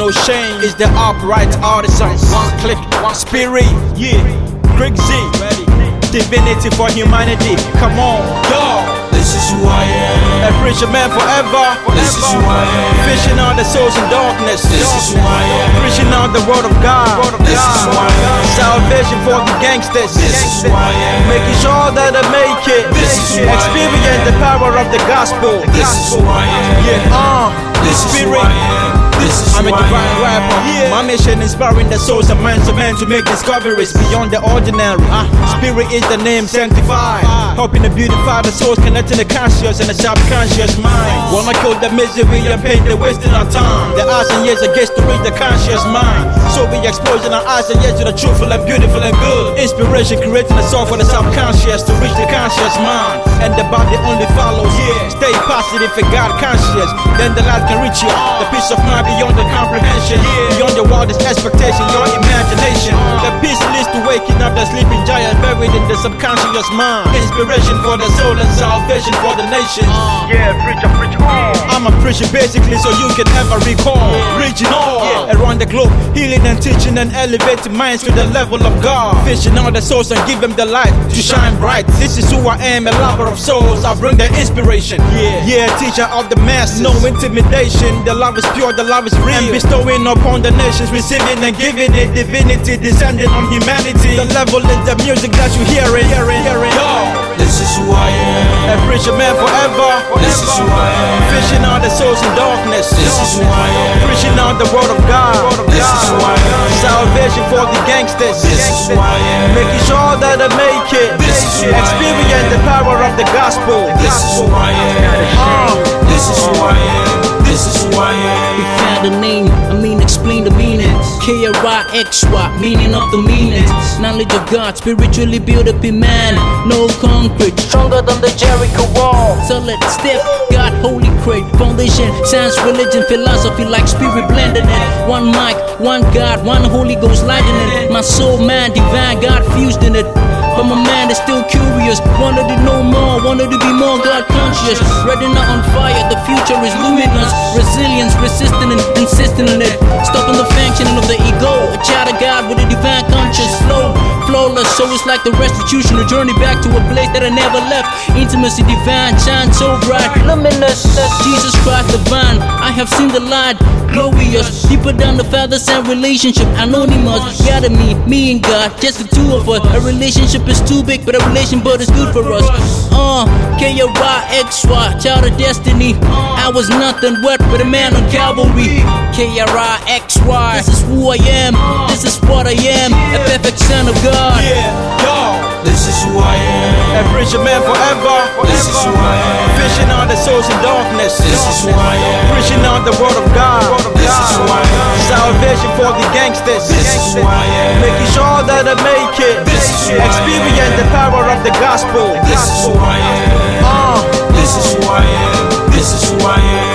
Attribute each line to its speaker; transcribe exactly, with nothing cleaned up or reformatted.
Speaker 1: no shame. It's the upright artisans. One click, one spirit. Yeah, Greg Z. Divinity for humanity. Come on, yo.
Speaker 2: This is who I am.
Speaker 1: A preacher man forever.
Speaker 2: This is who I am.
Speaker 1: Fishing out the souls in darkness.
Speaker 2: This is who I am.
Speaker 1: Preaching out the word of God.
Speaker 2: This is who I am.
Speaker 1: Salvation for the gangsters.
Speaker 2: This is who I am.
Speaker 1: Making sure that I make it.
Speaker 2: This is who I am.
Speaker 1: Experience the power of the gospel.
Speaker 2: This is who I am.
Speaker 1: Yeah, uh,
Speaker 2: This is who
Speaker 1: spirit.
Speaker 2: I am. This is
Speaker 1: I'm
Speaker 2: who
Speaker 1: a
Speaker 2: I
Speaker 1: divine
Speaker 2: am.
Speaker 1: rapper.
Speaker 2: Yeah.
Speaker 1: My mission inspiring the souls of men to men to make discoveries beyond the ordinary. Uh, spirit is the name sanctified, helping to beautify the souls, connecting the conscious and the subconscious mind. Wanna kill the misery and pain, the wasting our time. The eyes and ears against to reach the conscious mind. So we exposing our eyes and ears to the truthful and beautiful and good. Inspiration creating a song for the subconscious to reach the conscious mind. And the body only follows. Yeah. Stay positive and God conscious, then the light can reach you. The peace of mind beyond the comprehension, beyond your wildest expectation, your imagination. The peace leads to waking up the sleeping giant buried in the subconscious mind. Inspiration for the soul and salvation for the nation.
Speaker 3: Yeah, preacher, preacher.
Speaker 1: I'm a preacher basically so you can ever recall. Reaching all around the globe, healing and teaching and elevating minds to the level of God. Fishing all the souls and give them the light to shine bright. This is who I am, a lover of souls. I bring the inspiration. Yeah, yeah, teacher of the masses. No intimidation. The love is pure, the love is real. And bestowing upon the nations, receiving and giving it divinity, descending on humanity. The level is the music that you hearing, hearing, hearing. Yo,
Speaker 2: This is who I am.
Speaker 1: a preacher man forever.
Speaker 2: This is who I am.
Speaker 1: Fishing out the souls in darkness.
Speaker 2: This is who I am.
Speaker 1: Preaching out the word of God.
Speaker 2: This is who I am.
Speaker 1: Salvation for the gangsters.
Speaker 2: This is who I am.
Speaker 1: Making sure that I make it.
Speaker 2: This is who I am.
Speaker 1: Experience the power of the gospel.
Speaker 2: This is who I am. This is who I am. This is who I am.
Speaker 4: We found a name, I mean explain the meaning. K R I X Y, meaning of the meanings. Knowledge of God, spiritually built up in man. No concrete, stronger than the Jericho wall. Solid, stiff, God, holy crate. Foundation, science, religion, philosophy, like spirit blending it. One mic, one God, one Holy Ghost lighting it. My soul, man, divine, God fused in it. But my mind is still curious, wanted to know more, wanted to be more God conscious. Retina on fire, the future is luminous. Resilience, resisting and insisting on it. Stopping the functioning of the ego. A child of God with a divine conscience. Flow, flawless, so it's like the restitution. A journey back to a place that I never left. Intimacy divine, shine so bright. Luminous, Jesus Christ divine. I have seen the light, glorious. Deeper down the fathers and relationship, anonymous. God and me, me and God, just the two of us. A relationship is too big, but a relation but it's good for us. Uh, K R I X Y, child of destiny. I was nothing but but a man on Calvary. K R I X Y, this is who I am. This is what I am, a perfect son of God.
Speaker 1: Yeah, yo,
Speaker 2: This is who I am.
Speaker 1: a preacher man forever.
Speaker 2: This is who I am.
Speaker 1: Fishing out the souls in darkness.
Speaker 2: This is who I am.
Speaker 1: Preaching out the word of God.
Speaker 2: This is who I am.
Speaker 1: Salvation for the gangsters.
Speaker 2: This is who I am.
Speaker 1: Making sure that I make it.
Speaker 2: This is who I am.
Speaker 1: Experience the power of the gospel.
Speaker 2: This is who I am.
Speaker 1: Uh,
Speaker 2: This is who I am. This is who I am.